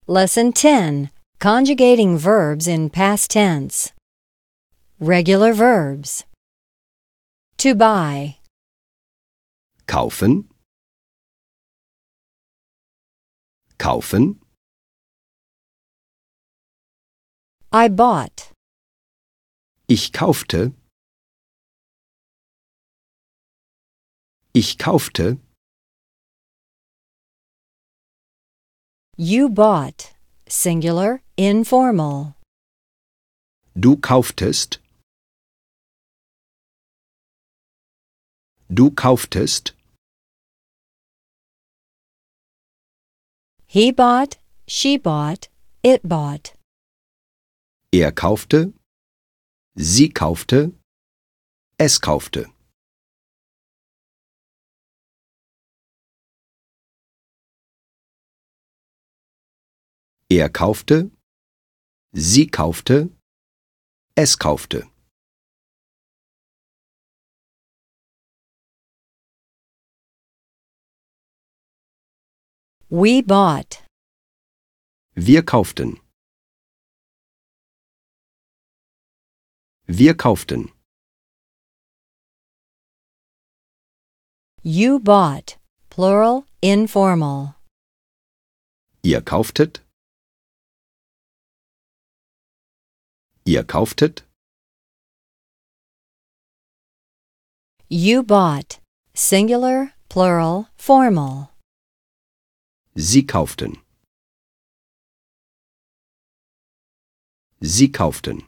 Lesson 10. Conjugating verbs in past tense. Regular verbs. To buy. Kaufen. Kaufen. I bought. Ich kaufte. Ich kaufte. You bought. Singular, informal. Du kauftest. Du kauftest. He bought, she bought, it bought. Er kaufte. Sie kaufte. Es kaufte. Er kaufte. Sie kaufte. Es kaufte. We bought. Wir kauften. Wir kauften. You bought. Plural, informal. Ihr kauftet. Ihr kauftet. You bought. Singular, plural, formal. Sie kauften. Sie kauften.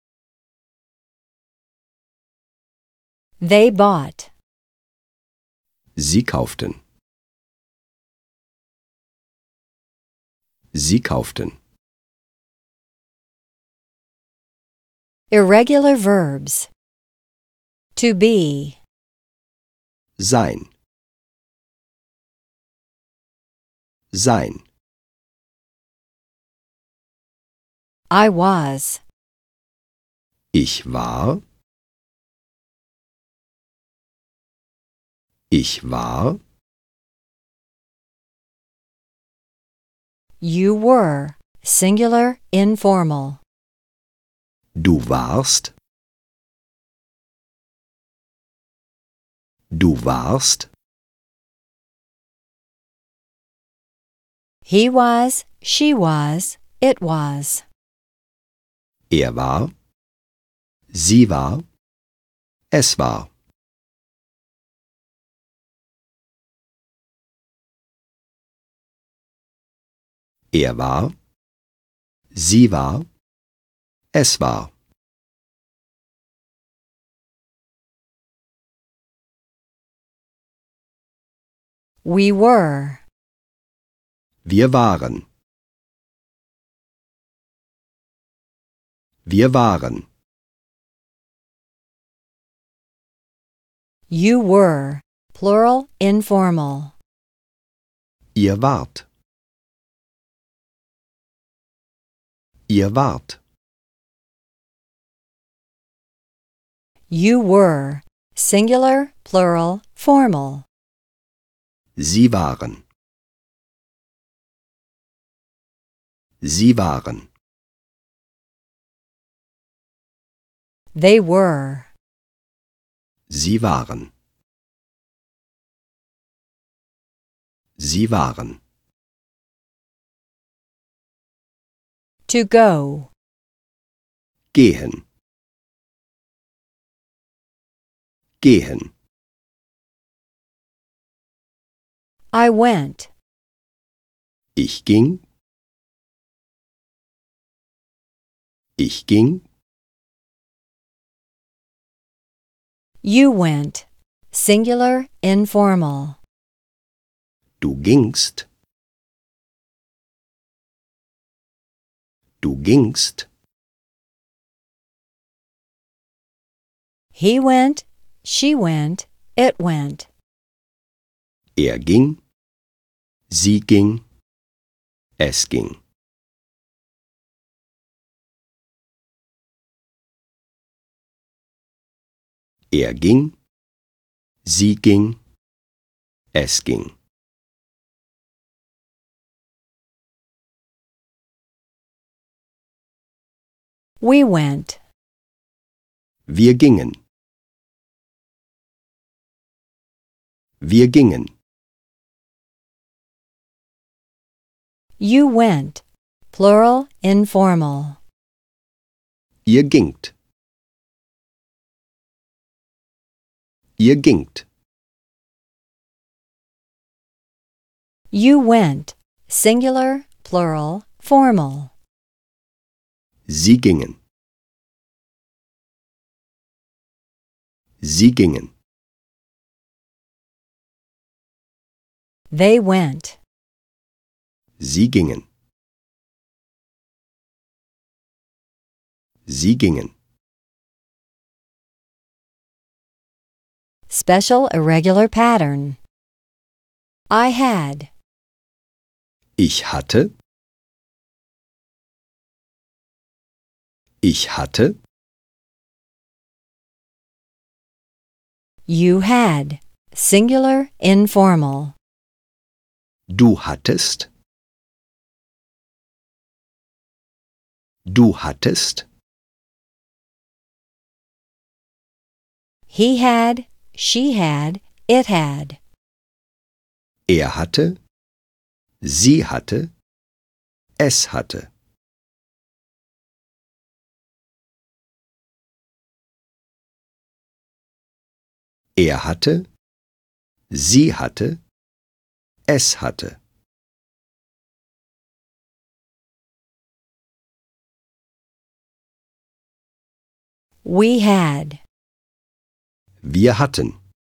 They bought. Sie kauften. Sie kauften. Irregular verbs. To be. Sein. Sein. I was. Ich war. Ich war. You were. Singular, informal. Du warst. Du warst. He was, she was, it was. Er war. Sie war. Es war. Er war. Sie war. Es war. We were. Wir waren. Wir waren. You were. Plural, informal. Ihr wart. Ihr wart. You were. Singular, plural, formal. Sie waren. Sie waren. They were. Sie waren. Sie waren. To go. Gehen. Gehen. I went. Ich ging. Ich ging. You went. Singular, informal. Du gingst. Du gingst. He went, she went, it went. Er ging. Sie ging. Es ging. Er ging. Sie ging. Es ging. We went. Wir gingen. Wir gingen. You went. Plural, informal. Ihr gingt. Ihr gingt. You went. Singular, plural, formal. Sie gingen. Sie gingen. They went. Sie gingen. Sie gingen. Special irregular pattern. I had. Ich hatte. Ich hatte. You had. Singular, informal. Du hattest. Du hattest. He had. She had. It had. Er hatte. Sie hatte. Es hatte. Er hatte. Sie hatte. Es hatte. We had. Wir hatten.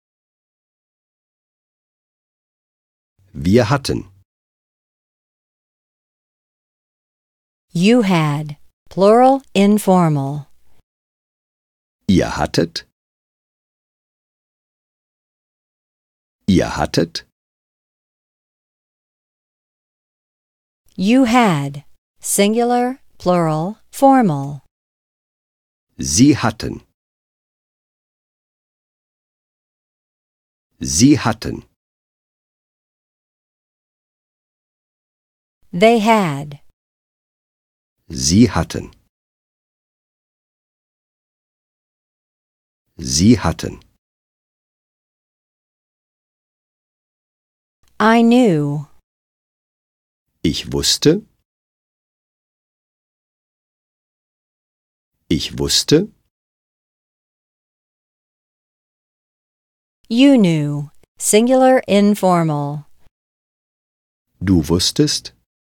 Wir hatten. You had. Plural, informal. Ihr hattet. Ihr hattet. You had. Singular, plural, formal. Sie hatten. Sie hatten. They had. Sie hatten. Sie hatten. I knew. Ich wusste. Ich wusste. You knew. Singular, informal. Du wusstest.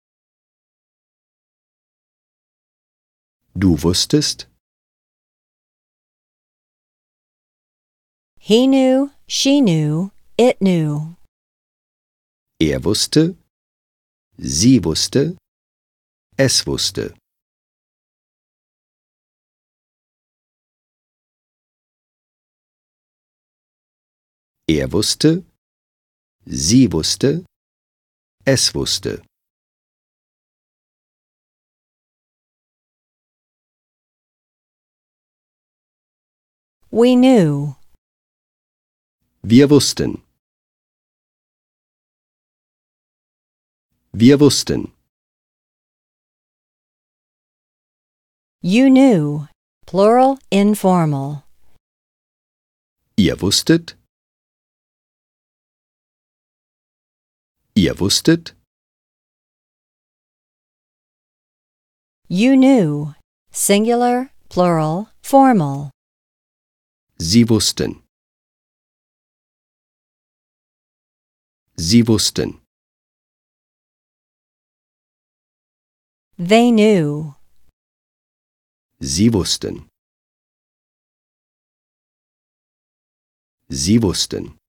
Du wusstest. He knew. She knew. It knew. Er wusste. Sie wusste. Es wusste. Er wusste. Sie wusste. Es wusste. We knew. Wir wussten. Wir wussten. You knew. Plural, informal. Ihr wusstet. Ihr wusstet. You knew. Singular, plural, formal. Sie wussten. Sie wussten. They knew. Sie wussten. Sie wussten.